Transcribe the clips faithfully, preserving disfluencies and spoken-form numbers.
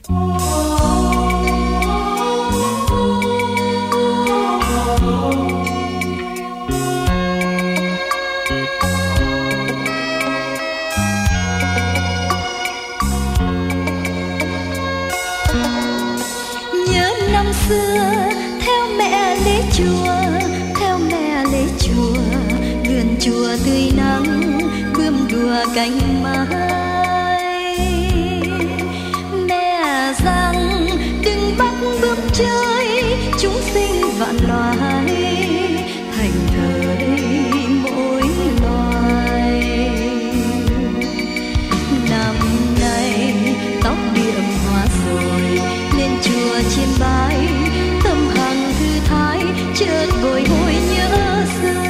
chùa tươi nắng bướm đùa cánh mai. Mẹ rằng đừng bắt bướm chơi, chúng sinh vạn loài thành thơi mỗi loài. Năm nay tóc điểm hoa rồi lên chùa chiêm bái, tâm hằng thư thái chợt bồi hồi nhớ xưa.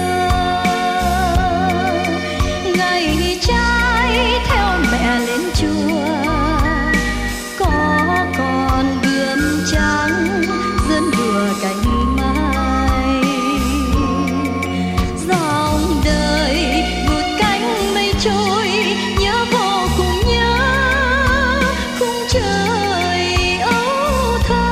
Ngày trai theo mẹ lên chùa, có con bướm trắng dẫn đùa cánh mai. Dòng đời vụt cánh mây trôi, nhớ vô cùng nhớ khung trời ấu thơ.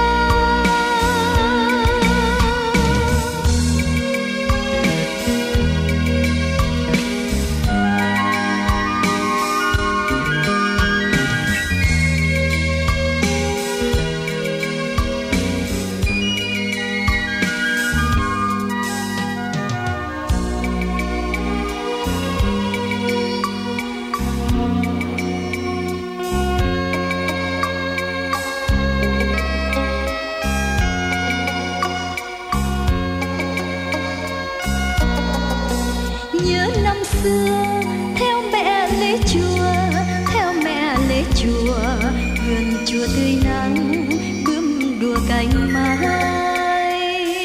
Nhớ năm xưa theo mẹ lễ chùa, theo mẹ lễ chùa, vườn chùa tươi nắng bướm đùa cánh mai.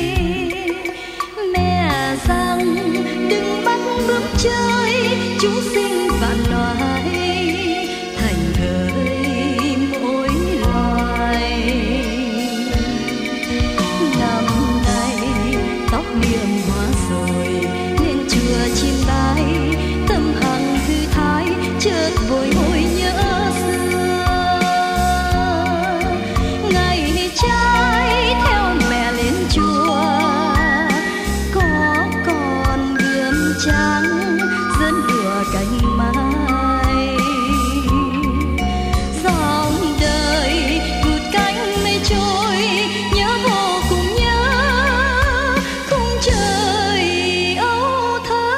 Mẹ rằng đừng bắt bướm chơi, chúng sinh vạn loài thành thơi mỗi loài. Năm nay tóc điểm hoa rồi lên chùa chiêm bái, tâm hằng thư thái chợt bồi hồi nhớ xưa. Ngày trai theo mẹ lên chùa, có con bướm trắng dẫn đùa cánh mai. Dòng đời vụt cánh mây trôi, nhớ vô cùng nhớ khung trời ấu thơ.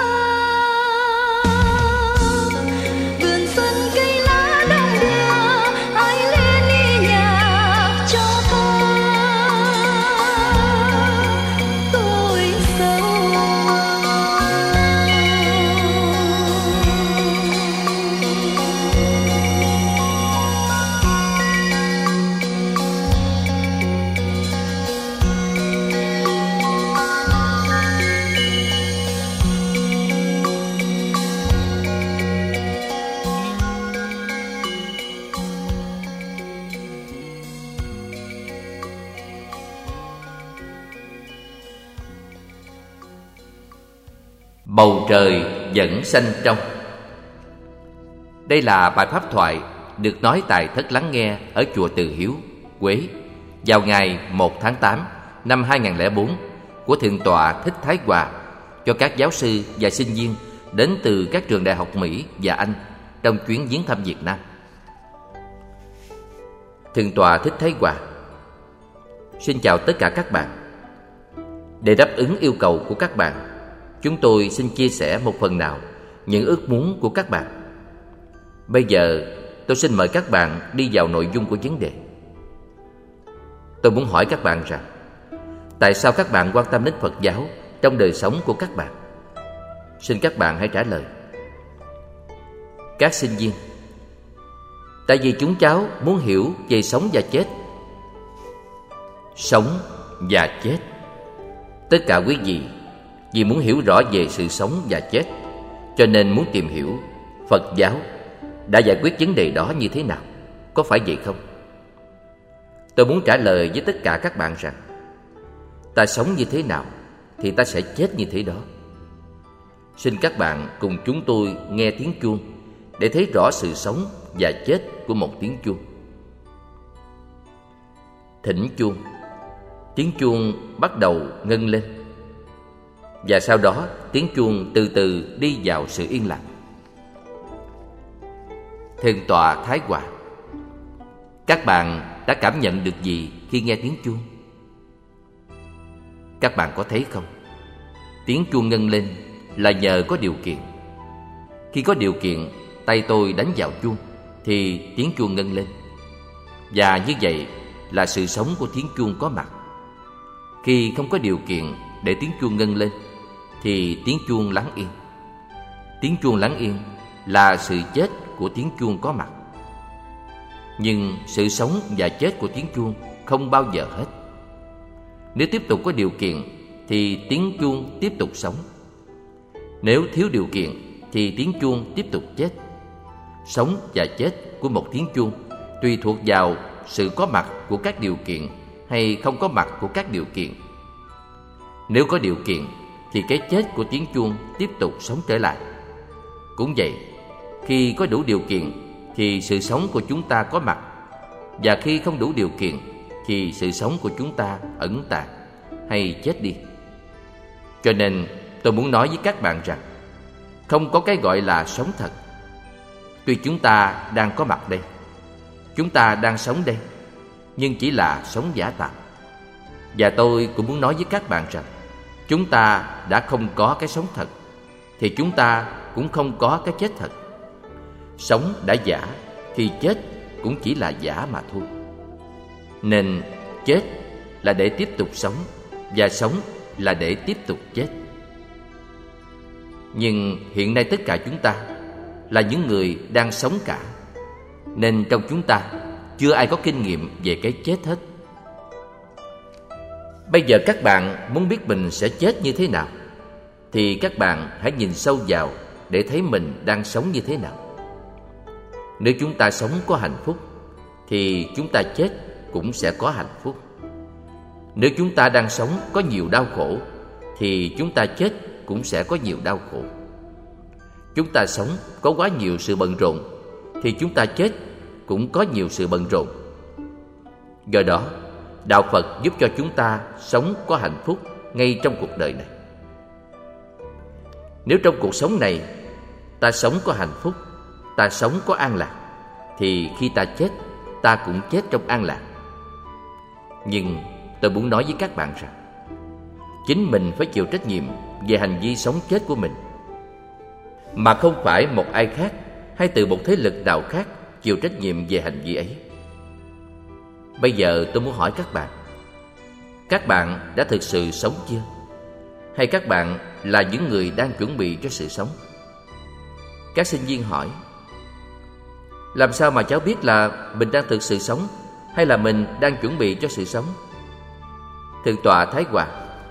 Vườn xuân cây lá đong đưa, ai lên đi nhạc cho thơ tôi sâu. Bầu trời vẫn xanh trong. Đây là bài pháp thoại được nói tại thất lắng nghe ở chùa Từ Hiếu, Quế vào ngày một tháng tám năm hai nghìn không trăm lẻ bốn của Thượng tọa Thích Thái Hòa cho các giáo sư và sinh viên đến từ các trường đại học Mỹ và Anh trong chuyến viếng thăm Việt Nam. Thượng tọa Thích Thái Hòa: Xin chào tất cả các bạn. Để đáp ứng yêu cầu của các bạn, chúng tôi xin chia sẻ một phần nào những ước muốn của các bạn. Bây giờ tôi xin mời các bạn đi vào nội dung của vấn đề. Tôi muốn hỏi các bạn rằng, tại sao các bạn quan tâm đến Phật giáo trong đời sống của các bạn? Xin các bạn hãy trả lời. Các sinh viên: Tại vì chúng cháu muốn hiểu về sống và chết. Sống và chết. Tất cả quý vị vì muốn hiểu rõ về sự sống và chết, cho nên muốn tìm hiểu Phật giáo đã giải quyết vấn đề đó như thế nào. Có phải vậy không? Tôi muốn trả lời với tất cả các bạn rằng, ta sống như thế nào thì ta sẽ chết như thế đó. Xin các bạn cùng chúng tôi nghe tiếng chuông để thấy rõ sự sống và chết của một tiếng chuông. Thỉnh chuông. Tiếng chuông bắt đầu ngân lên, và sau đó tiếng chuông từ từ đi vào sự yên lặng. Thượng tọa Thái Hòa: các bạn đã cảm nhận được gì khi nghe tiếng chuông? Các bạn có thấy không? Tiếng chuông ngân lên là nhờ có điều kiện. Khi có điều kiện, tay tôi đánh vào chuông thì tiếng chuông ngân lên. Và như vậy là sự sống của tiếng chuông có mặt. Khi không có điều kiện để tiếng chuông ngân lên thì tiếng chuông lắng yên. Tiếng chuông lắng yên là sự chết của tiếng chuông có mặt. Nhưng sự sống và chết của tiếng chuông không bao giờ hết. Nếu tiếp tục có điều kiện thì tiếng chuông tiếp tục sống. Nếu thiếu điều kiện thì tiếng chuông tiếp tục chết. Sống và chết của một tiếng chuông tùy thuộc vào sự có mặt của các điều kiện hay không có mặt của các điều kiện. Nếu có điều kiện thì cái chết của tiếng chuông tiếp tục sống trở lại. Cũng vậy, khi có đủ điều kiện thì sự sống của chúng ta có mặt, và khi không đủ điều kiện thì sự sống của chúng ta ẩn tàng hay chết đi. Cho nên tôi muốn nói với các bạn rằng không có cái gọi là sống thật. Tuy chúng ta đang có mặt đây, chúng ta đang sống đây, nhưng chỉ là sống giả tạm. Và tôi cũng muốn nói với các bạn rằng chúng ta đã không có cái sống thật thì chúng ta cũng không có cái chết thật. Sống đã giả thì chết cũng chỉ là giả mà thôi. Nên chết là để tiếp tục sống, và sống là để tiếp tục chết. Nhưng hiện nay tất cả chúng ta là những người đang sống cả, nên trong chúng ta chưa ai có kinh nghiệm về cái chết hết. Bây giờ các bạn muốn biết mình sẽ chết như thế nào thì các bạn hãy nhìn sâu vào để thấy mình đang sống như thế nào. Nếu chúng ta sống có hạnh phúc thì chúng ta chết cũng sẽ có hạnh phúc. Nếu chúng ta đang sống có nhiều đau khổ thì chúng ta chết cũng sẽ có nhiều đau khổ. Chúng ta sống có quá nhiều sự bận rộn thì chúng ta chết cũng có nhiều sự bận rộn. Do đó, Đạo Phật giúp cho chúng ta sống có hạnh phúc ngay trong cuộc đời này. Nếu trong cuộc sống này ta sống có hạnh phúc, ta sống có an lạc, thì khi ta chết, ta cũng chết trong an lạc. Nhưng tôi muốn nói với các bạn rằng chính mình phải chịu trách nhiệm về hành vi sống chết của mình, mà không phải một ai khác hay từ một thế lực nào khác chịu trách nhiệm về hành vi ấy. Bây giờ tôi muốn hỏi các bạn, các bạn đã thực sự sống chưa? Hay các bạn là những người đang chuẩn bị cho sự sống? Các sinh viên hỏi: làm sao mà cháu biết là mình đang thực sự sống hay là mình đang chuẩn bị cho sự sống? Thượng tọa Thái Hòa: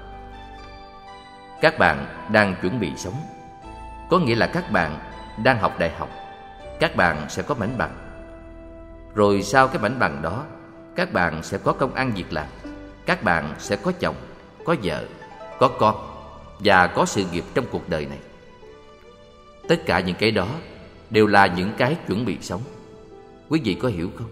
các bạn đang chuẩn bị sống, có nghĩa là các bạn đang học đại học, các bạn sẽ có mảnh bằng. Rồi sau cái mảnh bằng đó, các bạn sẽ có công ăn việc làm, các bạn sẽ có chồng, có vợ, có con và có sự nghiệp trong cuộc đời này. Tất cả những cái đó đều là những cái chuẩn bị sống. Quý vị có hiểu không?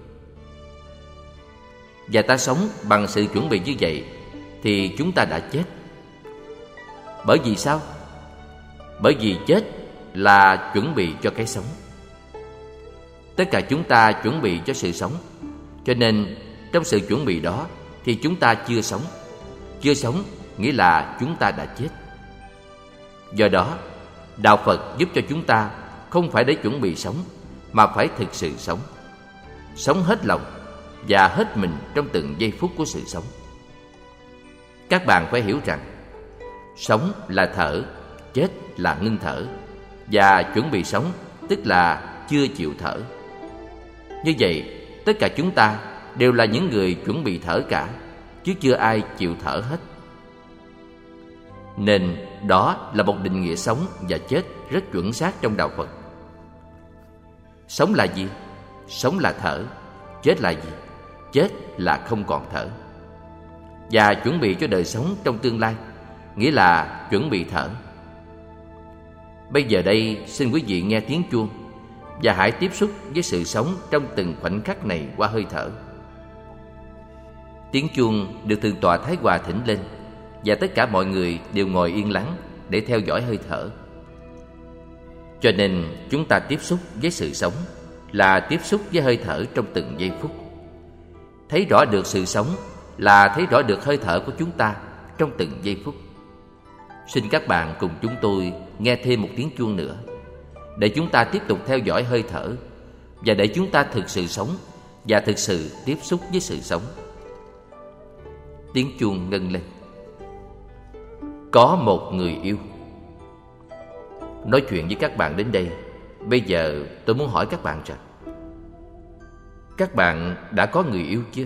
Và ta sống bằng sự chuẩn bị như vậy thì chúng ta đã chết. Bởi vì sao? Bởi vì chết là chuẩn bị cho cái sống. Tất cả chúng ta chuẩn bị cho sự sống, cho nên trong sự chuẩn bị đó thì chúng ta chưa sống. Chưa sống nghĩa là chúng ta đã chết. Do đó, Đạo Phật giúp cho chúng ta không phải để chuẩn bị sống, mà phải thực sự sống. Sống hết lòng và hết mình trong từng giây phút của sự sống. Các bạn phải hiểu rằng sống là thở, chết là ngưng thở, và chuẩn bị sống tức là chưa chịu thở. Như vậy, tất cả chúng ta đều là những người chuẩn bị thở cả, chứ chưa ai chịu thở hết. Nên đó là một định nghĩa sống và chết rất chuẩn xác trong Đạo Phật. Sống là gì? Sống là thở. Chết là gì? Chết là không còn thở. Và chuẩn bị cho đời sống trong tương lai nghĩa là chuẩn bị thở. Bây giờ đây xin quý vị nghe tiếng chuông và hãy tiếp xúc với sự sống trong từng khoảnh khắc này qua hơi thở. Tiếng chuông được Thượng tọa Thái Hòa thỉnh lên, và tất cả mọi người đều ngồi yên lắng để theo dõi hơi thở. Cho nên chúng ta tiếp xúc với sự sống là tiếp xúc với hơi thở trong từng giây phút. Thấy rõ được sự sống là thấy rõ được hơi thở của chúng ta trong từng giây phút. Xin các bạn cùng chúng tôi nghe thêm một tiếng chuông nữa, để chúng ta tiếp tục theo dõi hơi thở, và để chúng ta thực sự sống và thực sự tiếp xúc với sự sống. Tiếng chuông ngân lên. Có một người yêu. Nói chuyện với các bạn đến đây, bây giờ tôi muốn hỏi các bạn rằng, các bạn đã có người yêu chưa?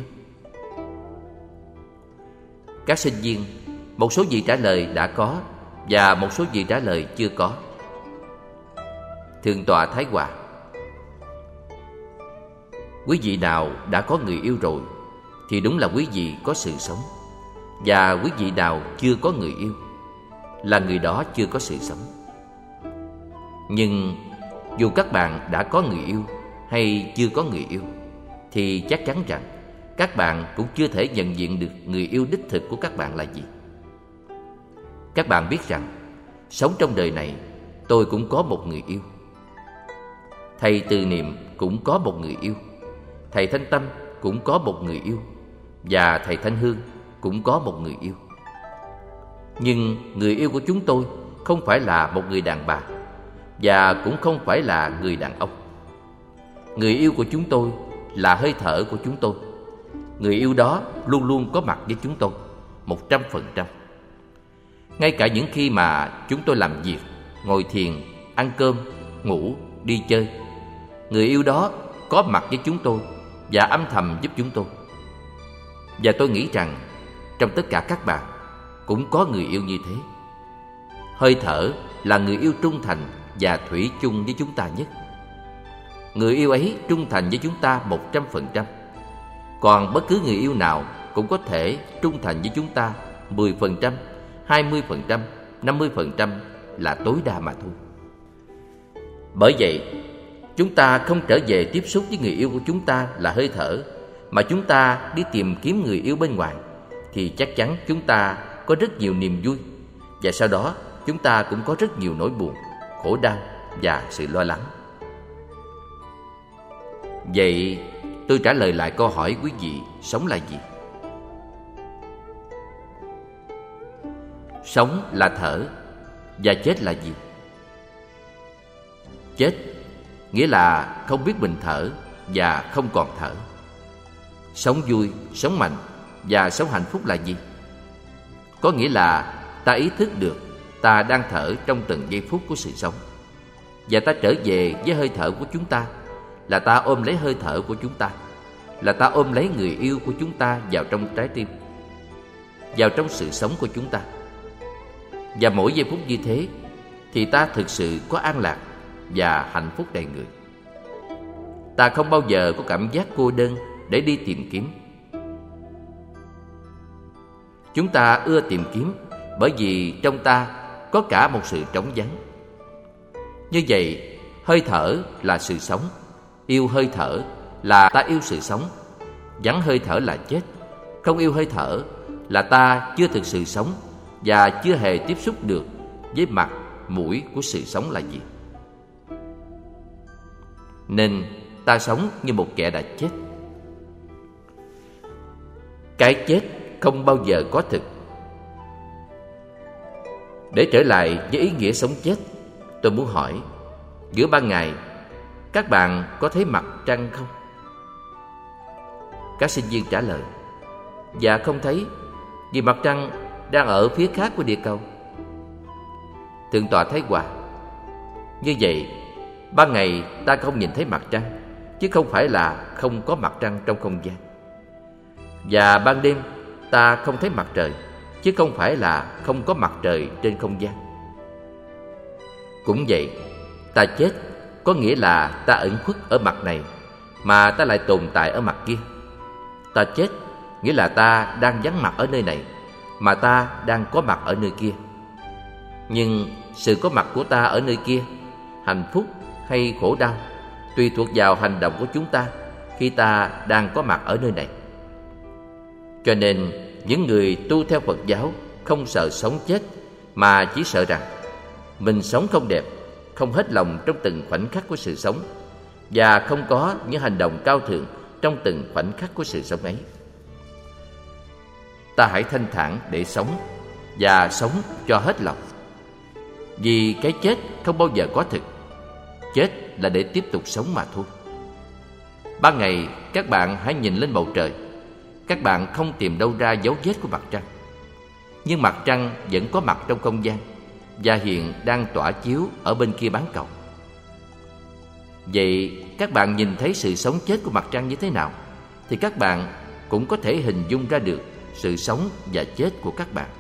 Các sinh viên, một số vị trả lời đã có, và một số vị trả lời chưa có. Thượng tọa Thái Hòa: quý vị nào đã có người yêu rồi thì đúng là quý vị có sự sống, và quý vị nào chưa có người yêu là người đó chưa có sự sống. Nhưng dù các bạn đã có người yêu hay chưa có người yêu, thì chắc chắn rằng các bạn cũng chưa thể nhận diện được người yêu đích thực của các bạn là gì. Các bạn biết rằng, sống trong đời này, tôi cũng có một người yêu. Thầy Từ Niệm cũng có một người yêu. Thầy Thanh Tâm cũng có một người yêu. Và thầy Thanh Hương cũng có một người yêu. Nhưng người yêu của chúng tôi không phải là một người đàn bà, và cũng không phải là người đàn ông. Người yêu của chúng tôi là hơi thở của chúng tôi. Người yêu đó luôn luôn có mặt với chúng tôi, một trăm phần trăm. Ngay cả những khi mà chúng tôi làm việc, ngồi thiền, ăn cơm, ngủ, đi chơi, người yêu đó có mặt với chúng tôi và âm thầm giúp chúng tôi. Và tôi nghĩ rằng trong tất cả các bạn cũng có người yêu như thế. Hơi thở là người yêu trung thành và thủy chung với chúng ta nhất. Người yêu ấy trung thành với chúng ta một trăm phần trăm. Còn bất cứ người yêu nào cũng có thể trung thành với chúng ta mười phần trăm, hai mươi phần trăm, năm mươi phần trăm là tối đa mà thôi. Bởi vậy, chúng ta không trở về tiếp xúc với người yêu của chúng ta là hơi thở, mà chúng ta đi tìm kiếm người yêu bên ngoài, thì chắc chắn chúng ta có rất nhiều niềm vui, và sau đó chúng ta cũng có rất nhiều nỗi buồn, khổ đau và sự lo lắng. Vậy tôi trả lời lại câu hỏi quý vị, sống là gì? Sống là thở, và chết là gì? Chết nghĩa là không biết mình thở và không còn thở. Sống vui, sống mạnh và sống hạnh phúc là gì? Có nghĩa là ta ý thức được ta đang thở trong từng giây phút của sự sống, và ta trở về với hơi thở của chúng ta, là ta ôm lấy hơi thở của chúng ta, là ta ôm lấy người yêu của chúng ta vào trong trái tim, vào trong sự sống của chúng ta. Và mỗi giây phút như thế thì ta thực sự có an lạc và hạnh phúc đầy người. Ta không bao giờ có cảm giác cô đơn để đi tìm kiếm. Chúng ta ưa tìm kiếm bởi vì trong ta có cả một sự trống vắng. Như vậy, hơi thở là sự sống. Yêu hơi thở là ta yêu sự sống. Vắng hơi thở là chết. Không yêu hơi thở là ta chưa thực sự sống và chưa hề tiếp xúc được với mặt, mũi của sự sống là gì. Nên ta sống như một kẻ đã chết. Cái chết không bao giờ có thực. Để trở lại với ý nghĩa sống chết, tôi muốn hỏi, giữa ban ngày các bạn có thấy mặt trăng không? Các sinh viên trả lời, dạ không thấy, vì mặt trăng đang ở phía khác của địa cầu. Thượng tọa Thái Hòa: như vậy, ban ngày ta không nhìn thấy mặt trăng, chứ không phải là không có mặt trăng trong không gian. Và ban đêm ta không thấy mặt trời, chứ không phải là không có mặt trời trên không gian. Cũng vậy, ta chết có nghĩa là ta ẩn khuất ở mặt này, mà ta lại tồn tại ở mặt kia. Ta chết nghĩa là ta đang vắng mặt ở nơi này, mà ta đang có mặt ở nơi kia. Nhưng sự có mặt của ta ở nơi kia, hạnh phúc hay khổ đau, tùy thuộc vào hành động của chúng ta khi ta đang có mặt ở nơi này. Cho nên những người tu theo Phật giáo không sợ sống chết, mà chỉ sợ rằng mình sống không đẹp, không hết lòng trong từng khoảnh khắc của sự sống, và không có những hành động cao thượng trong từng khoảnh khắc của sự sống ấy. Ta hãy thanh thản để sống, và sống cho hết lòng. Vì cái chết không bao giờ có thực. Chết là để tiếp tục sống mà thôi. Ban ngày các bạn hãy nhìn lên bầu trời. Các bạn không tìm đâu ra dấu vết của mặt trăng. Nhưng mặt trăng vẫn có mặt trong không gian, và hiện đang tỏa chiếu ở bên kia bán cầu. Vậy các bạn nhìn thấy sự sống chết của mặt trăng như thế nào, thì các bạn cũng có thể hình dung ra được sự sống và chết của các bạn.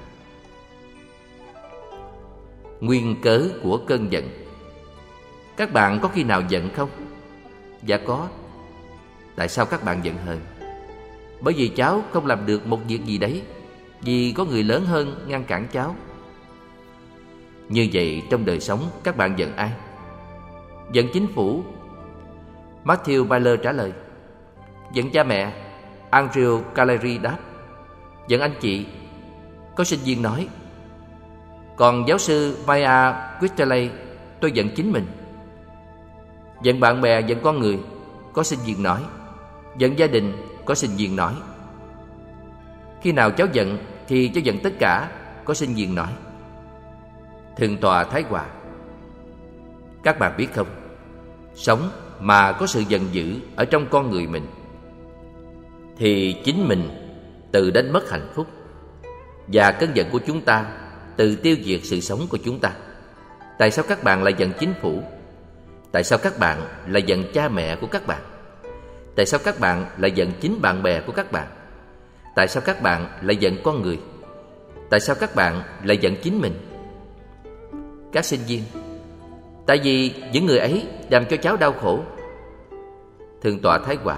Nguyên cớ của cơn giận. Các bạn có khi nào giận không? Dạ có. Tại sao các bạn giận hờn? Bởi vì cháu không làm được một việc gì đấy, vì có người lớn hơn ngăn cản cháu. Như vậy trong đời sống các bạn giận ai? Giận chính phủ. Matthew Baylor trả lời. Giận cha mẹ. Andrew Caleri đáp. Giận anh chị. Có sinh viên nói. Còn giáo sư Maya Whitley, tôi giận chính mình. Giận bạn bè, giận con người. Có sinh viên nói. Giận gia đình. Có sinh viên nói. Khi nào cháu giận thì cháu giận tất cả. Có sinh viên nói. Thượng tọa Thái Hòa. Các bạn biết không, sống mà có sự giận dữ ở trong con người mình thì chính mình tự đánh mất hạnh phúc, và cơn giận của chúng ta tự tiêu diệt sự sống của chúng ta. Tại sao các bạn lại giận chính phủ? Tại sao các bạn lại giận cha mẹ của các bạn? Tại sao các bạn lại giận chính bạn bè của các bạn? Tại sao các bạn lại giận con người? Tại sao các bạn lại giận chính mình? Các sinh viên. Tại vì những người ấy làm cho cháu đau khổ. Thượng tọa Thái Hòa.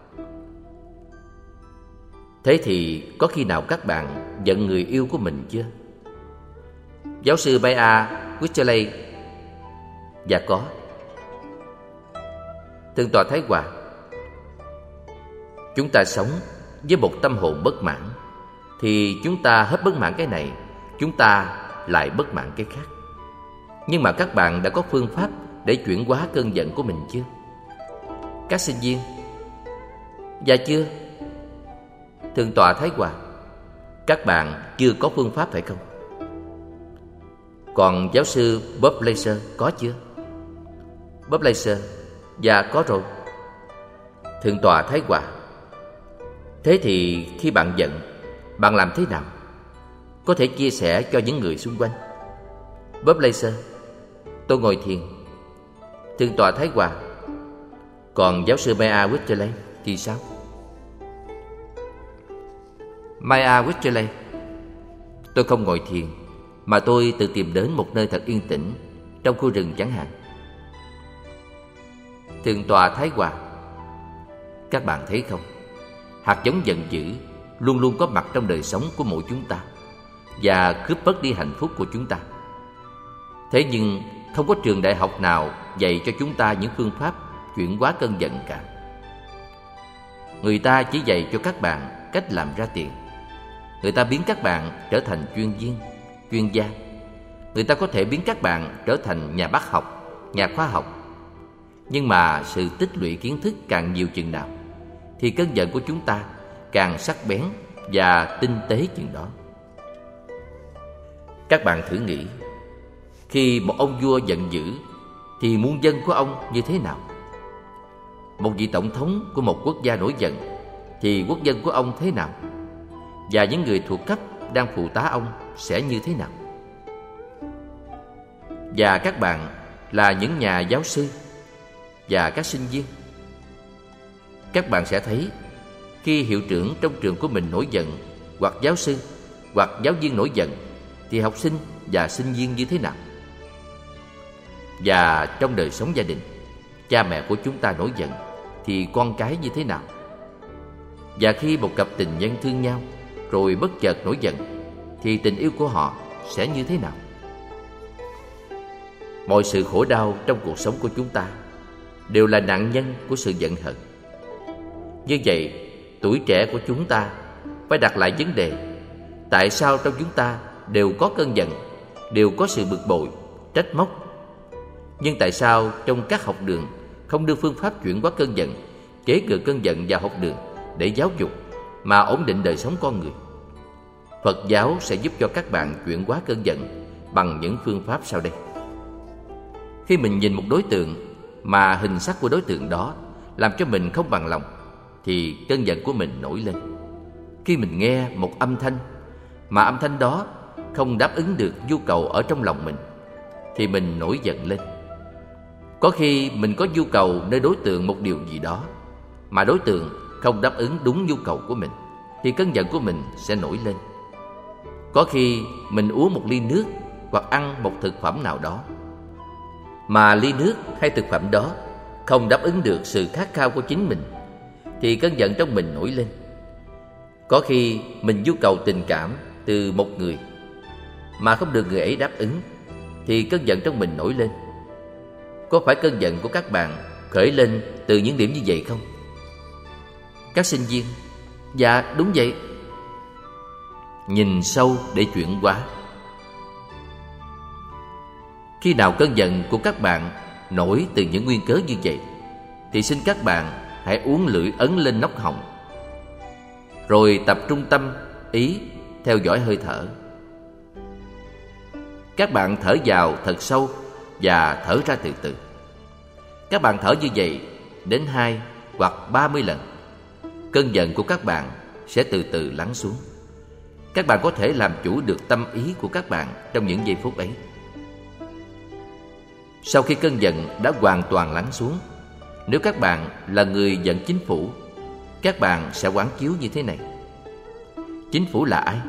Thế thì có khi nào các bạn giận người yêu của mình chưa? Giáo sư Maya Whitley. Dạ có. Thượng tọa Thái Hòa. Chúng ta sống với một tâm hồn bất mãn, thì chúng ta hết bất mãn cái này, chúng ta lại bất mãn cái khác. Nhưng mà các bạn đã có phương pháp để chuyển hóa cơn giận của mình chưa? Các sinh viên. Dạ chưa. Thượng tọa Thái Hòa. Các bạn chưa có phương pháp phải không? Còn giáo sư Bob Laser có chưa? Bob Laser. Dạ có rồi. Thượng tọa Thái Hòa. Thế thì khi bạn giận, bạn làm thế nào? Có thể chia sẻ cho những người xung quanh. Bob Laser. Tôi ngồi thiền. Thượng tọa Thái Hòa. Còn giáo sư Maya Whitley thì sao? Maya Whitley. Tôi không ngồi thiền, mà tôi tự tìm đến một nơi thật yên tĩnh, trong khu rừng chẳng hạn. Thượng tọa Thái Hòa. Các bạn thấy không, hạt giống giận dữ luôn luôn có mặt trong đời sống của mỗi chúng ta, và cướp mất đi hạnh phúc của chúng ta. Thế nhưng không có trường đại học nào dạy cho chúng ta những phương pháp chuyển hóa cơn giận cả. Người ta chỉ dạy cho các bạn cách làm ra tiền. Người ta biến các bạn trở thành chuyên viên, chuyên gia. Người ta có thể biến các bạn trở thành nhà bác học, nhà khoa học. Nhưng mà sự tích lũy kiến thức càng nhiều chừng nào, thì cơn giận của chúng ta càng sắc bén và tinh tế chừng đó. Các bạn thử nghĩ, khi một ông vua giận dữ thì muôn dân của ông như thế nào? Một vị tổng thống của một quốc gia nổi giận thì quốc dân của ông thế nào? Và những người thuộc cấp đang phụ tá ông sẽ như thế nào? Và các bạn là những nhà giáo sư và các sinh viên. Các bạn sẽ thấy khi hiệu trưởng trong trường của mình nổi giận, hoặc giáo sư, hoặc giáo viên nổi giận, thì học sinh và sinh viên như thế nào? Và trong đời sống gia đình, cha mẹ của chúng ta nổi giận thì con cái như thế nào? Và khi một cặp tình nhân thương nhau rồi bất chợt nổi giận thì tình yêu của họ sẽ như thế nào? Mọi sự khổ đau trong cuộc sống của chúng ta đều là nạn nhân của sự giận hờn. Như vậy, tuổi trẻ của chúng ta phải đặt lại vấn đề: tại sao trong chúng ta đều có cơn giận, đều có sự bực bội, trách móc? Nhưng tại sao trong các học đường không đưa phương pháp chuyển hóa cơn giận, chế ngự cơn giận vào học đường để giáo dục mà ổn định đời sống con người? Phật giáo sẽ giúp cho các bạn chuyển hóa cơn giận bằng những phương pháp sau đây. Khi mình nhìn một đối tượng mà hình sắc của đối tượng đó làm cho mình không bằng lòng, thì cơn giận của mình nổi lên. Khi mình nghe một âm thanh mà âm thanh đó không đáp ứng được nhu cầu ở trong lòng mình, thì mình nổi giận lên. Có khi mình có nhu cầu nơi đối tượng một điều gì đó mà đối tượng không đáp ứng đúng nhu cầu của mình, thì cơn giận của mình sẽ nổi lên. Có khi mình uống một ly nước hoặc ăn một thực phẩm nào đó mà ly nước hay thực phẩm đó không đáp ứng được sự khát khao của chính mình, thì cơn giận trong mình nổi lên. Có khi mình nhu cầu tình cảm từ một người mà không được người ấy đáp ứng, thì cơn giận trong mình nổi lên. Có phải cơn giận của các bạn khởi lên từ những điểm như vậy không? Các sinh viên: dạ đúng vậy. Nhìn sâu để chuyển hóa. Khi nào cơn giận của các bạn nổi từ những nguyên cớ như vậy, thì xin các bạn hãy uốn lưỡi ấn lên nóc họng, rồi tập trung tâm ý theo dõi hơi thở. Các bạn thở vào thật sâu và thở ra từ từ. Các bạn thở như vậy đến hai hoặc ba mươi lần, cơn giận của các bạn sẽ từ từ lắng xuống. Các bạn có thể làm chủ được tâm ý của các bạn trong những giây phút ấy. Sau khi cơn giận đã hoàn toàn lắng xuống, nếu các bạn là người giận chính phủ, các bạn sẽ quán chiếu như thế này: chính phủ là ai?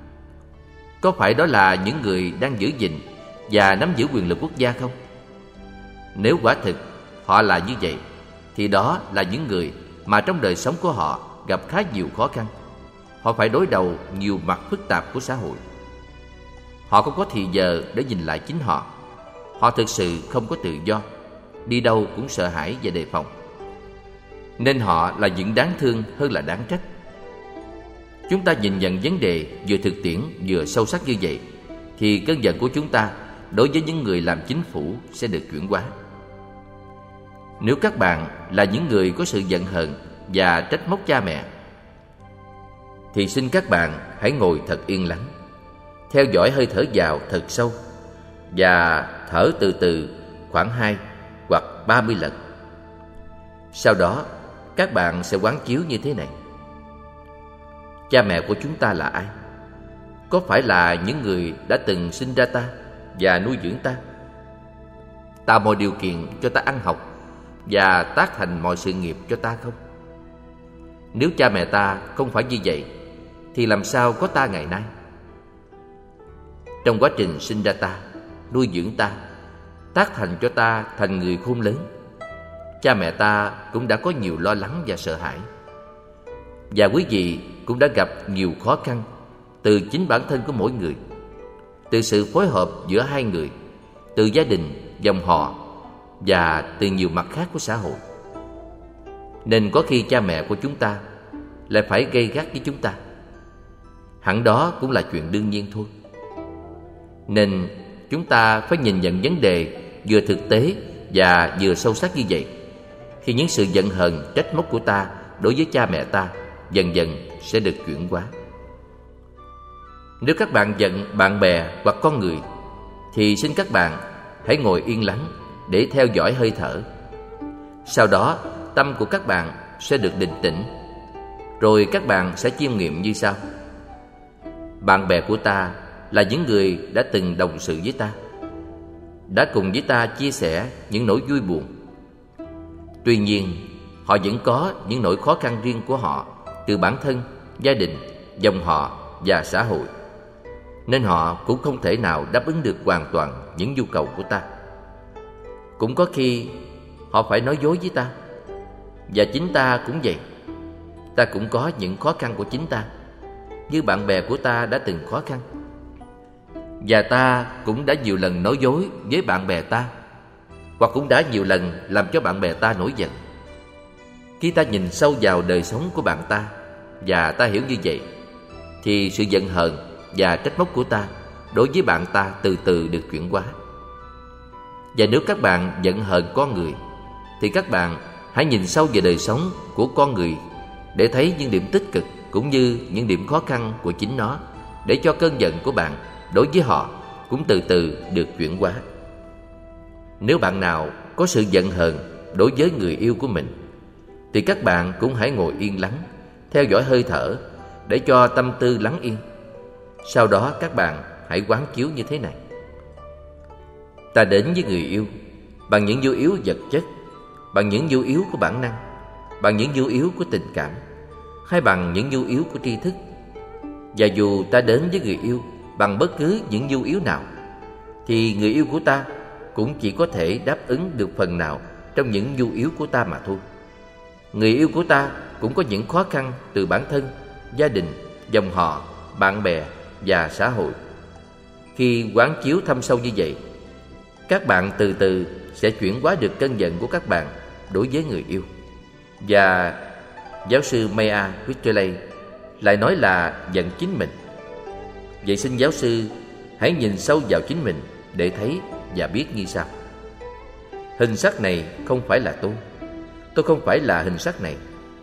Có phải đó là những người đang giữ gìn và nắm giữ quyền lực quốc gia không? Nếu quả thực họ là như vậy, thì đó là những người mà trong đời sống của họ gặp khá nhiều khó khăn. Họ phải đối đầu nhiều mặt phức tạp của xã hội. Họ không có thì giờ để nhìn lại chính họ. Họ thực sự không có tự do, đi đâu cũng sợ hãi và đề phòng. Nên họ là những đáng thương hơn là đáng trách. Chúng ta nhìn nhận vấn đề vừa thực tiễn vừa sâu sắc như vậy, thì cơn giận của chúng ta đối với những người làm chính phủ sẽ được chuyển hóa. Nếu các bạn là những người có sự giận hờn và trách móc cha mẹ, thì xin các bạn hãy ngồi thật yên lắng, theo dõi hơi thở vào thật sâu và thở từ từ khoảng hai hoặc ba mươi lần. Sau đó các bạn sẽ quán chiếu như thế này: cha mẹ của chúng ta là ai? Có phải là những người đã từng sinh ra ta và nuôi dưỡng ta, tạo mọi điều kiện cho ta ăn học và tác thành mọi sự nghiệp cho ta không? Nếu cha mẹ ta không phải như vậy, thì làm sao có ta ngày nay? Trong quá trình sinh ra ta, nuôi dưỡng ta, tác thành cho ta thành người khôn lớn, cha mẹ ta cũng đã có nhiều lo lắng và sợ hãi. Và quý vị cũng đã gặp nhiều khó khăn từ chính bản thân của mỗi người, từ sự phối hợp giữa hai người, từ gia đình, dòng họ và từ nhiều mặt khác của xã hội. Nên có khi cha mẹ của chúng ta lại phải gây gắt với chúng ta. Hẳn đó cũng là chuyện đương nhiên thôi. Nên chúng ta phải nhìn nhận vấn đề vừa thực tế và vừa sâu sắc như vậy, khi những sự giận hờn, trách móc của ta đối với cha mẹ ta dần dần sẽ được chuyển hóa. Nếu các bạn giận bạn bè hoặc con người, thì xin các bạn hãy ngồi yên lắng để theo dõi hơi thở. Sau đó tâm của các bạn sẽ được định tĩnh. Rồi các bạn sẽ chiêm nghiệm như sau: bạn bè của ta là những người đã từng đồng sự với ta, đã cùng với ta chia sẻ những nỗi vui buồn. Tuy nhiên, họ vẫn có những nỗi khó khăn riêng của họ từ bản thân, gia đình, dòng họ và xã hội. Nên họ cũng không thể nào đáp ứng được hoàn toàn những nhu cầu của ta. Cũng có khi họ phải nói dối với ta. Và chính ta cũng vậy. Ta cũng có những khó khăn của chính ta, như bạn bè của ta đã từng khó khăn. Và ta cũng đã nhiều lần nói dối với bạn bè ta, hoặc cũng đã nhiều lần làm cho bạn bè ta nổi giận. Khi ta nhìn sâu vào đời sống của bạn ta và ta hiểu như vậy, thì sự giận hờn và trách móc của ta đối với bạn ta từ từ được chuyển hóa. Và nếu các bạn giận hờn con người, thì các bạn hãy nhìn sâu về đời sống của con người để thấy những điểm tích cực cũng như những điểm khó khăn của chính nó, để cho cơn giận của bạn đối với họ cũng từ từ được chuyển hóa. Nếu bạn nào có sự giận hờn đối với người yêu của mình, thì các bạn cũng hãy ngồi yên lắng, theo dõi hơi thở để cho tâm tư lắng yên. Sau đó các bạn hãy quán chiếu như thế này: ta đến với người yêu bằng những nhu yếu vật chất, bằng những nhu yếu của bản năng, bằng những nhu yếu của tình cảm, hay bằng những nhu yếu của tri thức. Và dù ta đến với người yêu bằng bất cứ những nhu yếu nào, thì người yêu của ta cũng chỉ có thể đáp ứng được phần nào trong những nhu yếu của ta mà thôi. Người yêu của ta cũng có những khó khăn từ bản thân, gia đình, dòng họ, bạn bè và xã hội. Khi quán chiếu thâm sâu như vậy, các bạn từ từ sẽ chuyển hóa được cơn giận của các bạn đối với người yêu. Và giáo sư Maya Whitley lại nói là giận chính mình. Vậy xin giáo sư hãy nhìn sâu vào chính mình để thấy và biết như sau: hình sắc này không phải là tôi, tôi không phải là hình sắc này,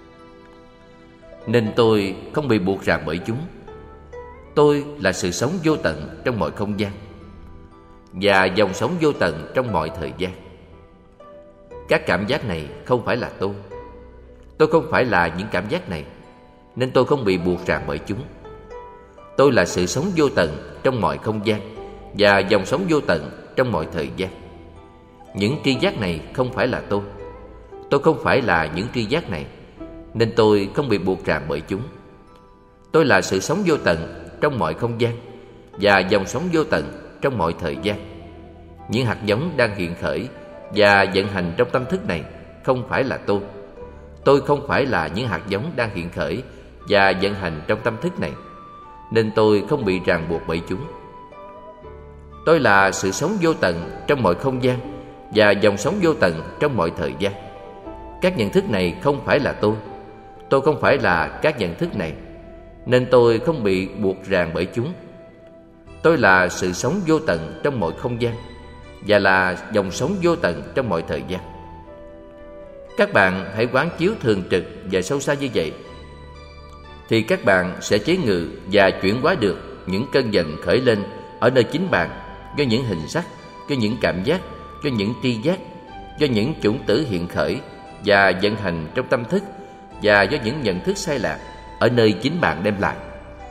nên tôi không bị buộc ràng bởi chúng. Tôi là sự sống vô tận trong mọi không gian và dòng sống vô tận trong mọi thời gian. Các cảm giác này không phải là tôi, tôi không phải là những cảm giác này, nên tôi không bị buộc ràng bởi chúng. Tôi là sự sống vô tận trong mọi không gian và dòng sống vô tận trong mọi thời gian. Những tri giác này không phải là tôi, tôi không phải là những tri giác này, nên tôi không bị buộc ràng bởi chúng. Tôi là sự sống vô tận trong mọi không gian và dòng sống vô tận trong mọi thời gian. Những hạt giống đang hiện khởi và vận hành trong tâm thức này không phải là tôi. Tôi không phải là những hạt giống đang hiện khởi và vận hành trong tâm thức này, nên tôi không bị ràng buộc bởi chúng. Tôi là sự sống vô tận trong mọi không gian và dòng sống vô tận trong mọi thời gian. Các nhận thức này không phải là tôi, tôi không phải là các nhận thức này, nên tôi không bị buộc ràng bởi chúng. Tôi là sự sống vô tận trong mọi không gian và là dòng sống vô tận trong mọi thời gian. Các bạn hãy quán chiếu thường trực và sâu xa như vậy, thì các bạn sẽ chế ngự và chuyển hóa được những cơn giận khởi lên ở nơi chính bạn, do những hình sắc, do những cảm giác, do những tri giác, do những chủng tử hiện khởi và vận hành trong tâm thức, và do những nhận thức sai lạc ở nơi chính bạn đem lại.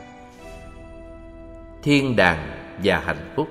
Thiên đàng và hạnh phúc.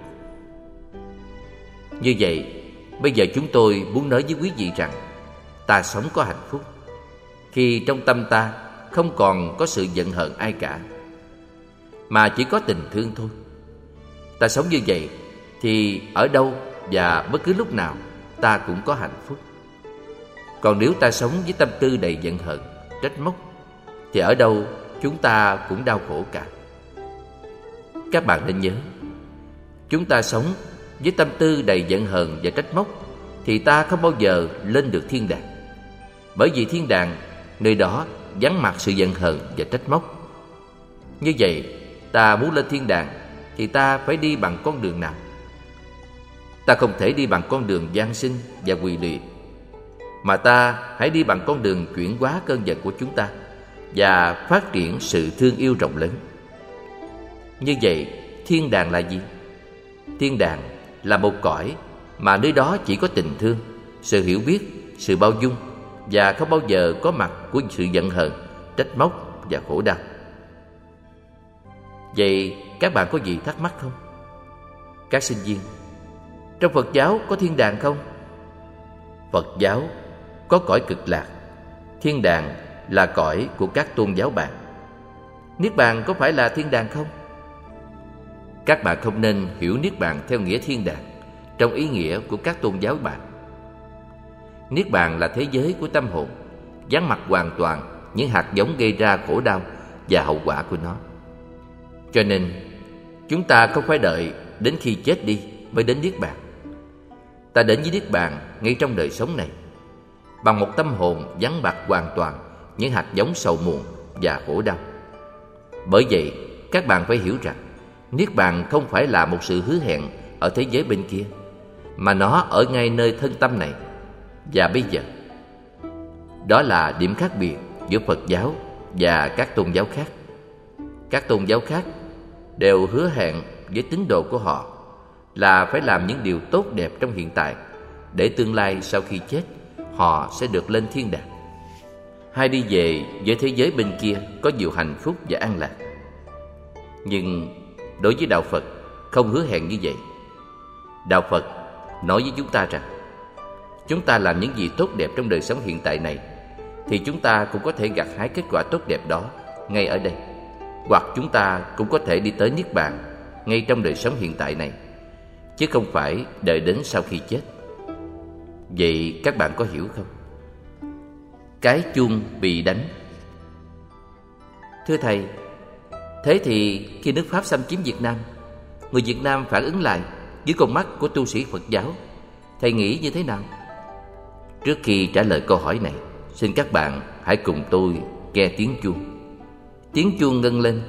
Như vậy, bây giờ chúng tôi muốn nói với quý vị rằng ta sống có hạnh phúc khi trong tâm ta không còn có sự giận hờn ai cả, mà chỉ có tình thương thôi. Ta sống như vậy thì ở đâu và bất cứ lúc nào ta cũng có hạnh phúc. Còn nếu ta sống với tâm tư đầy giận hờn, trách móc, thì ở đâu chúng ta cũng đau khổ cả. Các bạn nên nhớ, chúng ta sống với tâm tư đầy giận hờn và trách móc thì ta không bao giờ lên được thiên đàng. Bởi vì thiên đàng, nơi đó vắng mặt sự giận hờn và trách móc. Như vậy, ta muốn lên thiên đàng thì ta phải đi bằng con đường nào? Ta không thể đi bằng con đường gian sinh và quỳ lụy, mà ta hãy đi bằng con đường chuyển hóa cơn giận của chúng ta và phát triển sự thương yêu rộng lớn. Như vậy, thiên đàng là gì? Thiên đàng là một cõi mà nơi đó chỉ có tình thương, sự hiểu biết, sự bao dung, và không bao giờ có mặt của sự giận hờn, trách móc và khổ đau. Vậy các bạn có gì thắc mắc không? Các sinh viên, trong Phật giáo có thiên đàng không? Phật giáo có cõi cực lạc. Thiên đàng là cõi của các tôn giáo bạn. Niết bàn có phải là thiên đàng không? Các bạn không nên hiểu niết bàn theo nghĩa thiên đàng trong ý nghĩa của các tôn giáo bạn. Niết bàn là thế giới của tâm hồn, vắng mặt hoàn toàn những hạt giống gây ra khổ đau và hậu quả của nó. Cho nên chúng ta không phải đợi đến khi chết đi mới đến niết bàn. Ta đến với niết bàn ngay trong đời sống này, bằng một tâm hồn vắng mặt hoàn toàn những hạt giống sầu muộn và khổ đau. Bởi vậy, các bạn phải hiểu rằng Niết Bàn không phải là một sự hứa hẹn ở thế giới bên kia, mà nó ở ngay nơi thân tâm này và bây giờ. Đó là điểm khác biệt giữa Phật giáo và các tôn giáo khác. Các tôn giáo khác đều hứa hẹn với tín đồ của họ là phải làm những điều tốt đẹp trong hiện tại, để tương lai sau khi chết họ sẽ được lên thiên đàng, hay đi về với thế giới bên kia có nhiều hạnh phúc và an lạc. Nhưng đối với Đạo Phật không hứa hẹn như vậy. Đạo Phật nói với chúng ta rằng chúng ta làm những gì tốt đẹp trong đời sống hiện tại này thì chúng ta cũng có thể gặt hái kết quả tốt đẹp đó ngay ở đây, hoặc chúng ta cũng có thể đi tới Niết Bàn ngay trong đời sống hiện tại này, chứ không phải đợi đến sau khi chết. Vậy các bạn có hiểu không? Cái chuông bị đánh. Thưa Thầy, thế thì khi nước Pháp xâm chiếm Việt Nam, người Việt Nam phản ứng lại dưới con mắt của tu sĩ Phật giáo, Thầy nghĩ như thế nào? Trước khi trả lời câu hỏi này, xin các bạn hãy cùng tôi nghe tiếng chuông. Tiếng chuông ngân lên.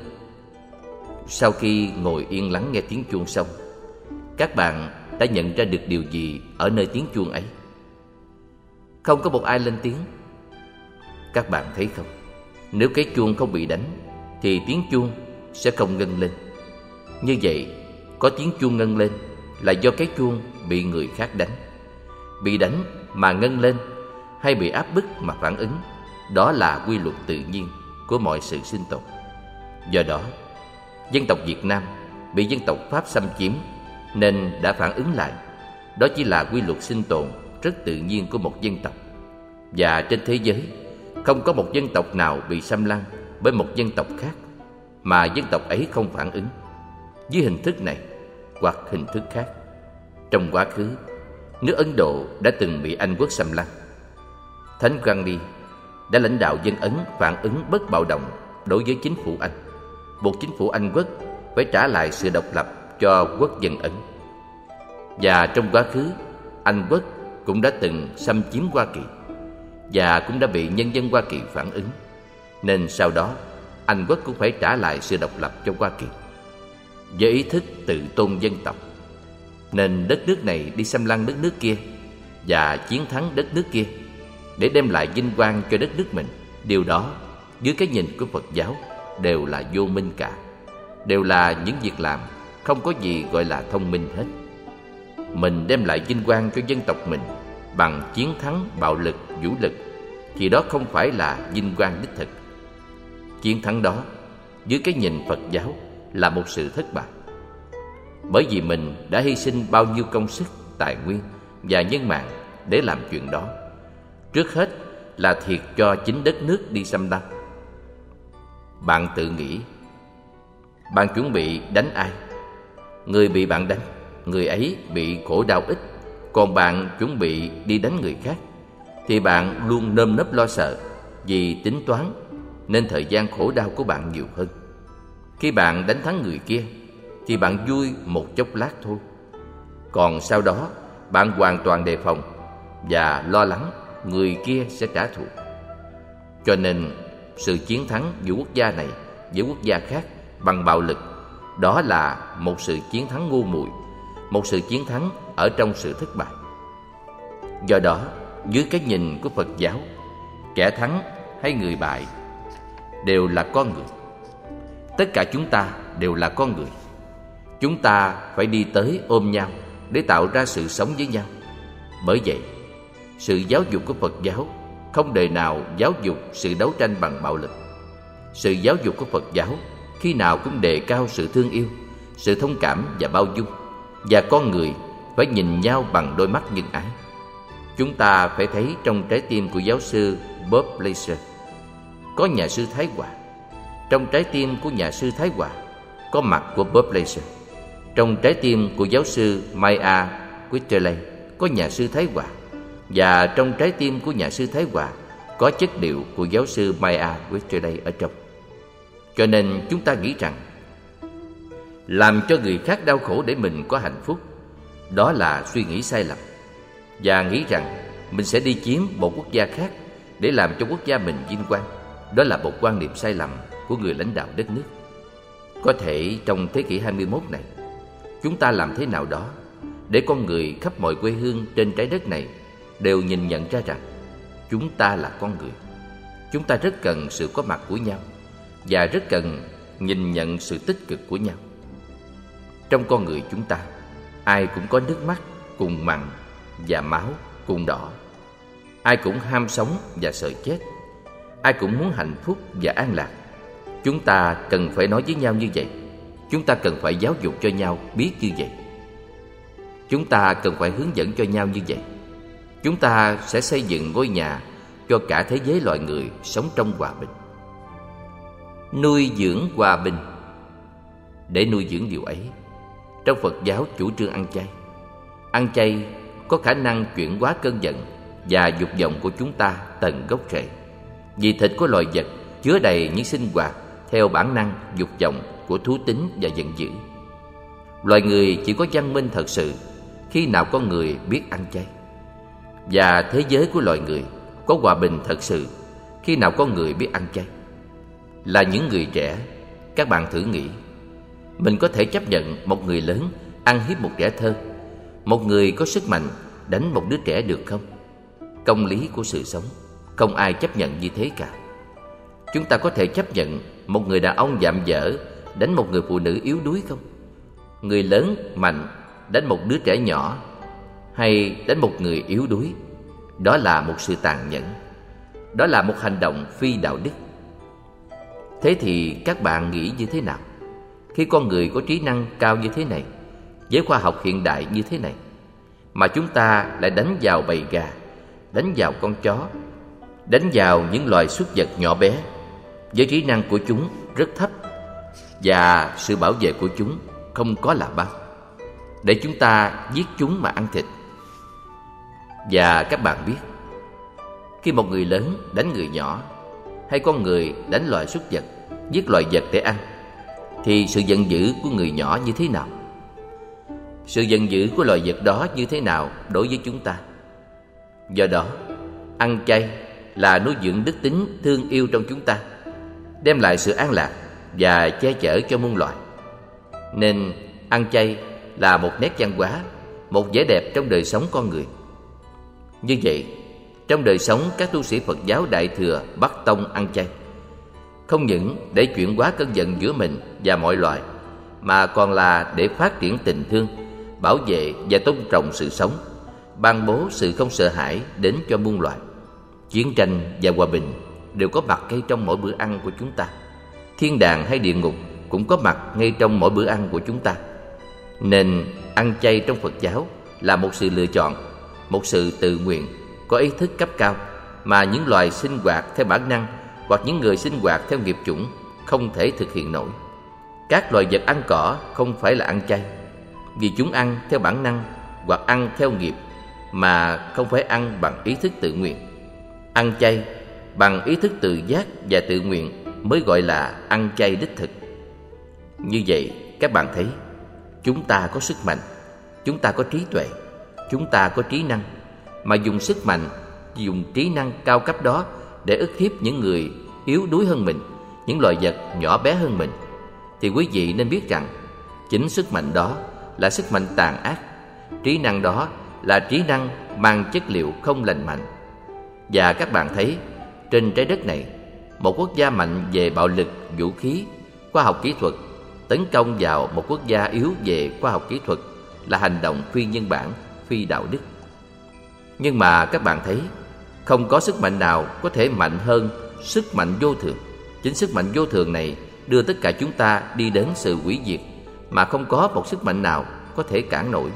Sau khi ngồi yên lắng nghe tiếng chuông xong, các bạn đã nhận ra được điều gì ở nơi tiếng chuông ấy? Không có một ai lên tiếng. Các bạn thấy không? Nếu cái chuông không bị đánh thì tiếng chuông sẽ không ngân lên. Như vậy, có tiếng chuông ngân lên là do cái chuông bị người khác đánh. Bị đánh mà ngân lên hay bị áp bức mà phản ứng, đó là quy luật tự nhiên của mọi sự sinh tồn. Do đó, dân tộc Việt Nam bị dân tộc Pháp xâm chiếm nên đã phản ứng lại. Đó chỉ là quy luật sinh tồn rất tự nhiên của một dân tộc. Và trên thế giới, không có một dân tộc nào bị xâm lăng bởi một dân tộc khác mà dân tộc ấy không phản ứng dưới hình thức này hoặc hình thức khác. Trong quá khứ, nước Ấn Độ đã từng bị Anh quốc xâm lăng. Thánh Gandhi đã lãnh đạo dân Ấn phản ứng bất bạo động đối với chính phủ Anh, buộc chính phủ Anh quốc phải trả lại sự độc lập cho quốc dân Ấn. Và trong quá khứ, Anh quốc cũng đã từng xâm chiếm Hoa Kỳ và cũng đã bị nhân dân Hoa Kỳ phản ứng, nên sau đó Anh quốc cũng phải trả lại sự độc lập cho Hoa Kỳ. Với ý thức tự tôn dân tộc, nên đất nước này đi xâm lăng đất nước kia và chiến thắng đất nước kia để đem lại vinh quang cho đất nước mình. Điều đó dưới cái nhìn của Phật giáo đều là vô minh cả, đều là những việc làm không có gì gọi là thông minh hết. Mình đem lại vinh quang cho dân tộc mình bằng chiến thắng bạo lực, vũ lực thì đó không phải là vinh quang đích thực. Chiến thắng đó dưới cái nhìn Phật giáo là một sự thất bại, bởi vì mình đã hy sinh bao nhiêu công sức, tài nguyên và nhân mạng để làm chuyện đó. Trước hết là thiệt cho chính đất nước đi xâm lăng. Bạn tự nghĩ, bạn chuẩn bị đánh ai? Người bị bạn đánh, người ấy bị khổ đau ít. Còn bạn chuẩn bị đi đánh người khác thì bạn luôn nơm nớp lo sợ, vì tính toán nên thời gian khổ đau của bạn nhiều hơn. Khi bạn đánh thắng người kia thì bạn vui một chốc lát thôi, còn sau đó bạn hoàn toàn đề phòng và lo lắng người kia sẽ trả thù. Cho nên sự chiến thắng giữa quốc gia này với quốc gia khác bằng bạo lực, đó là một sự chiến thắng ngu muội, một sự chiến thắng ở trong sự thất bại. Do đó, dưới cái nhìn của Phật giáo, kẻ thắng hay người bại đều là con người. Tất cả chúng ta đều là con người. Chúng ta phải đi tới ôm nhau để tạo ra sự sống với nhau. Bởi vậy, sự giáo dục của Phật giáo không đời nào giáo dục sự đấu tranh bằng bạo lực. Sự giáo dục của Phật giáo khi nào cũng đề cao sự thương yêu, sự thông cảm và bao dung, và con người phải nhìn nhau bằng đôi mắt nhân ái. Chúng ta phải thấy trong trái tim của giáo sư Bob Blaser có nhà sư Thái Hòa. Trong trái tim của nhà sư Thái Hòa có mặt của Bob Blaser. Trong trái tim của giáo sư Maya Quitterley có nhà sư Thái Hòa. Và trong trái tim của nhà sư Thái Hòa có chất liệu của giáo sư Maya Quitterley ở trong. Cho nên chúng ta nghĩ rằng làm cho người khác đau khổ để mình có hạnh phúc, đó là suy nghĩ sai lầm. Và nghĩ rằng mình sẽ đi chiếm một quốc gia khác để làm cho quốc gia mình vinh quang, đó là một quan niệm sai lầm của người lãnh đạo đất nước. Có thể trong thế kỷ hai mươi mốt này, chúng ta làm thế nào đó để con người khắp mọi quê hương trên trái đất này đều nhìn nhận ra rằng chúng ta là con người. Chúng ta rất cần sự có mặt của nhau và rất cần nhìn nhận sự tích cực của nhau. Trong con người chúng ta, ai cũng có nước mắt cùng mặn và máu cùng đỏ. Ai cũng ham sống và sợ chết. Ai cũng muốn hạnh phúc và an lạc. Chúng ta cần phải nói với nhau như vậy. Chúng ta cần phải giáo dục cho nhau biết như vậy. Chúng ta cần phải hướng dẫn cho nhau như vậy. Chúng ta sẽ xây dựng ngôi nhà cho cả thế giới loài người sống trong hòa bình. Nuôi dưỡng hòa bình. Để nuôi dưỡng điều ấy, trong Phật giáo chủ trương ăn chay. Ăn chay có khả năng chuyển hóa cơn giận và dục vọng của chúng ta tận gốc rễ. Vì thịt của loài vật chứa đầy những sinh hoạt theo bản năng dục vọng của thú tính và giận dữ. Loài người chỉ có văn minh thật sự khi nào con người biết ăn chay. Và thế giới của loài người có hòa bình thật sự khi nào con người biết ăn chay. Là những người trẻ, các bạn thử nghĩ, mình có thể chấp nhận một người lớn ăn hiếp một trẻ thơ, một người có sức mạnh đánh một đứa trẻ được không? Công lý của sự sống, không ai chấp nhận như thế cả. Chúng ta có thể chấp nhận một người đàn ông dạm dở đánh một người phụ nữ yếu đuối không? Người lớn mạnh đánh một đứa trẻ nhỏ hay đánh một người yếu đuối, đó là một sự tàn nhẫn. Đó là một hành động phi đạo đức. Thế thì các bạn nghĩ như thế nào khi con người có trí năng cao như thế này, với khoa học hiện đại như thế này, mà chúng ta lại đánh vào bầy gà, đánh vào con chó, đánh vào những loài súc vật nhỏ bé với trí năng của chúng rất thấp và sự bảo vệ của chúng không có là bao, để chúng ta giết chúng mà ăn thịt? Và các bạn biết, khi một người lớn đánh người nhỏ, hay con người đánh loài súc vật, giết loài vật để ăn, thì sự giận dữ của người nhỏ như thế nào? Sự giận dữ của loài vật đó như thế nào đối với chúng ta? Do đó, ăn chay là nuôi dưỡng đức tính thương yêu trong chúng ta, đem lại sự an lạc và che chở cho muôn loài. Nên ăn chay là một nét văn hóa, một vẻ đẹp trong đời sống con người. Như vậy, trong đời sống các tu sĩ Phật giáo Đại Thừa Bắc Tông ăn chay không những để chuyển hóa cơn giận giữa mình và mọi loài, mà còn là để phát triển tình thương, bảo vệ và tôn trọng sự sống, ban bố sự không sợ hãi đến cho muôn loài. Chiến tranh và hòa bình đều có mặt ngay trong mỗi bữa ăn của chúng ta. Thiên đàng hay địa ngục cũng có mặt ngay trong mỗi bữa ăn của chúng ta. Nên ăn chay trong Phật giáo là một sự lựa chọn, một sự tự nguyện, có ý thức cấp cao mà những loài sinh hoạt theo bản năng hoặc những người sinh hoạt theo nghiệp chủng không thể thực hiện nổi. Các loài vật ăn cỏ không phải là ăn chay, vì chúng ăn theo bản năng hoặc ăn theo nghiệp, mà không phải ăn bằng ý thức tự nguyện. Ăn chay bằng ý thức tự giác và tự nguyện mới gọi là ăn chay đích thực. Như vậy, các bạn thấy, chúng ta có sức mạnh, chúng ta có trí tuệ, chúng ta có trí năng, mà dùng sức mạnh, dùng trí năng cao cấp đó để ức hiếp những người yếu đuối hơn mình, những loài vật nhỏ bé hơn mình, thì quý vị nên biết rằng chính sức mạnh đó là sức mạnh tàn ác. Trí năng đó là trí năng mang chất liệu không lành mạnh. Và các bạn thấy, trên trái đất này, một quốc gia mạnh về bạo lực, vũ khí, khoa học kỹ thuật tấn công vào một quốc gia yếu về khoa học kỹ thuật là hành động phi nhân bản, phi đạo đức. Nhưng mà các bạn thấy, không có sức mạnh nào có thể mạnh hơn sức mạnh vô thường. Chính sức mạnh vô thường này đưa tất cả chúng ta đi đến sự hủy diệt, mà không có một sức mạnh nào có thể cản nổi.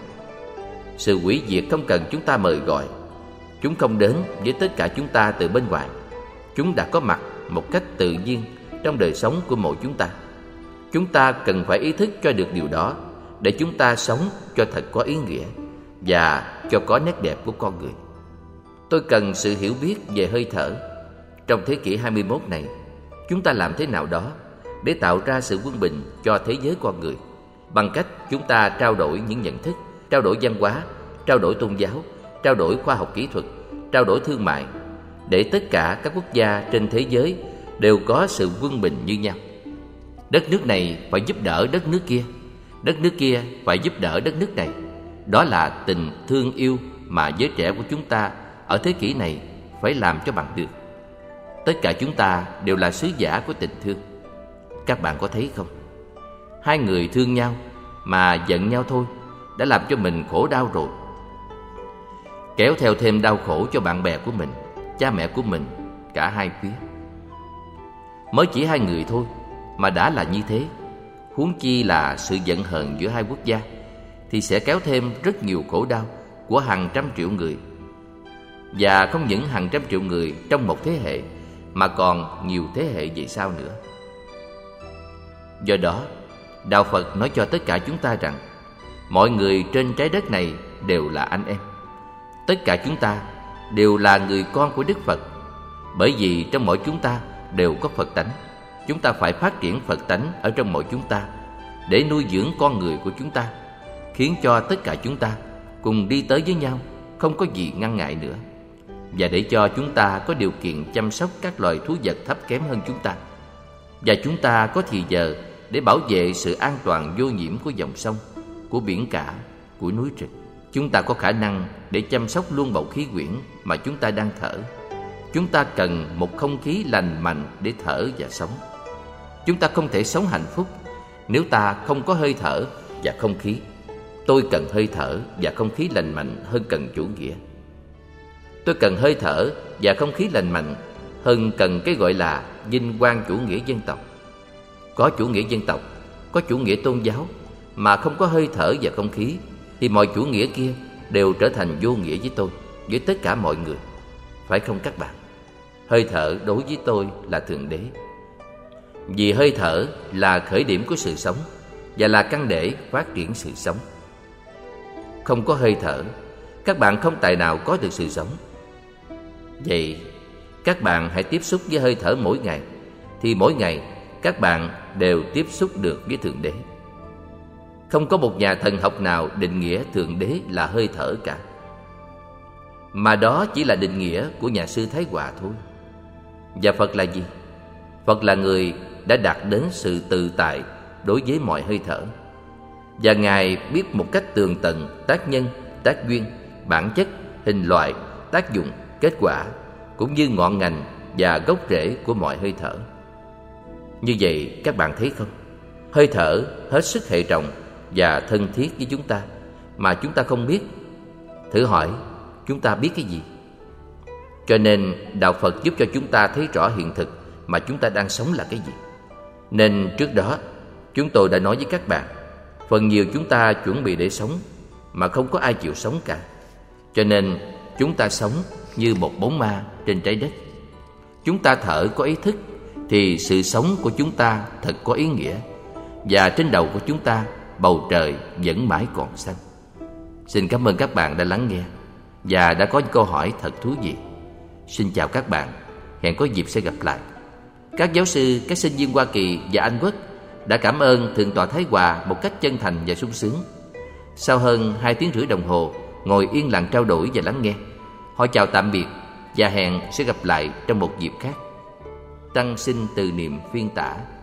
Sự hủy diệt không cần chúng ta mời gọi. Chúng không đến với tất cả chúng ta từ bên ngoài. Chúng đã có mặt một cách tự nhiên trong đời sống của mỗi chúng ta. Chúng ta cần phải ý thức cho được điều đó, để chúng ta sống cho thật có ý nghĩa và cho có nét đẹp của con người. Tôi cần sự hiểu biết về hơi thở. Trong thế kỷ hai mươi mốt này, chúng ta làm thế nào đó để tạo ra sự quân bình cho thế giới con người, bằng cách chúng ta trao đổi những nhận thức, trao đổi văn hóa, trao đổi tôn giáo, trao đổi khoa học kỹ thuật, trao đổi thương mại, để tất cả các quốc gia trên thế giới đều có sự quân bình như nhau. Đất nước này phải giúp đỡ đất nước kia, đất nước kia phải giúp đỡ đất nước này. Đó là tình thương yêu mà giới trẻ của chúng ta ở thế kỷ này phải làm cho bằng được. Tất cả chúng ta đều là sứ giả của tình thương. Các bạn có thấy không? Hai người thương nhau mà giận nhau thôi đã làm cho mình khổ đau rồi, kéo theo thêm đau khổ cho bạn bè của mình, cha mẹ của mình, cả hai phía. Mới chỉ hai người thôi mà đã là như thế, huống chi là sự giận hờn giữa hai quốc gia, thì sẽ kéo thêm rất nhiều khổ đau của hàng trăm triệu người. Và không những hàng trăm triệu người trong một thế hệ, mà còn nhiều thế hệ về sau nữa. Do đó, Đạo Phật nói cho tất cả chúng ta rằng mọi người trên trái đất này đều là anh em. Tất cả chúng ta đều là người con của Đức Phật. Bởi vì trong mỗi chúng ta đều có Phật tánh. Chúng ta phải phát triển Phật tánh ở trong mỗi chúng ta để nuôi dưỡng con người của chúng ta, khiến cho tất cả chúng ta cùng đi tới với nhau, không có gì ngăn ngại nữa. Và để cho chúng ta có điều kiện chăm sóc các loài thú vật thấp kém hơn chúng ta. Và chúng ta có thì giờ để bảo vệ sự an toàn vô nhiễm của dòng sông, của biển cả, của núi rừng. Chúng ta có khả năng để chăm sóc luôn bầu khí quyển mà chúng ta đang thở. Chúng ta cần một không khí lành mạnh để thở và sống. Chúng ta không thể sống hạnh phúc nếu ta không có hơi thở và không khí. Tôi cần hơi thở và không khí lành mạnh hơn cần chủ nghĩa. Tôi cần hơi thở và không khí lành mạnh hơn cần cái gọi là vinh quang chủ nghĩa dân tộc. Có chủ nghĩa dân tộc, có chủ nghĩa tôn giáo mà không có hơi thở và không khí, thì mọi chủ nghĩa kia đều trở thành vô nghĩa với tôi, với tất cả mọi người. Phải không các bạn? Hơi thở đối với tôi là Thượng Đế. Vì hơi thở là khởi điểm của sự sống và là căn để phát triển sự sống. Không có hơi thở, các bạn không tài nào có được sự sống. Vậy các bạn hãy tiếp xúc với hơi thở mỗi ngày, thì mỗi ngày các bạn đều tiếp xúc được với Thượng Đế. Không có một nhà thần học nào định nghĩa Thượng Đế là hơi thở cả, mà đó chỉ là định nghĩa của nhà sư Thái Hòa thôi. Và Phật là gì? Phật là người đã đạt đến sự tự tại đối với mọi hơi thở. Và Ngài biết một cách tường tận tác nhân, tác duyên, bản chất, hình loại, tác dụng, kết quả, cũng như ngọn ngành và gốc rễ của mọi hơi thở. Như vậy các bạn thấy không? Hơi thở hết sức hệ trọng và thân thiết với chúng ta mà chúng ta không biết. Thử hỏi, chúng ta biết cái gì? Cho nên Đạo Phật giúp cho chúng ta thấy rõ hiện thực mà chúng ta đang sống là cái gì. Nên trước đó chúng tôi đã nói với các bạn, phần nhiều chúng ta chuẩn bị để sống mà không có ai chịu sống cả. Cho nên chúng ta sống như một bóng ma trên trái đất. Chúng ta thở có ý thức thì sự sống của chúng ta thật có ý nghĩa. Và trên đầu của chúng ta bầu trời vẫn mãi còn xanh. Xin cảm ơn các bạn đã lắng nghe và đã có những câu hỏi thật thú vị. Xin chào các bạn, hẹn có dịp sẽ gặp lại. Các giáo sư, các sinh viên Hoa Kỳ và Anh Quốc đã cảm ơn Thượng tọa Thái Hòa một cách chân thành và sung sướng. Sau hơn hai tiếng rưỡi đồng hồ ngồi yên lặng trao đổi và lắng nghe, họ chào tạm biệt và hẹn sẽ gặp lại trong một dịp khác. Tăng xin từ niệm phiên tả.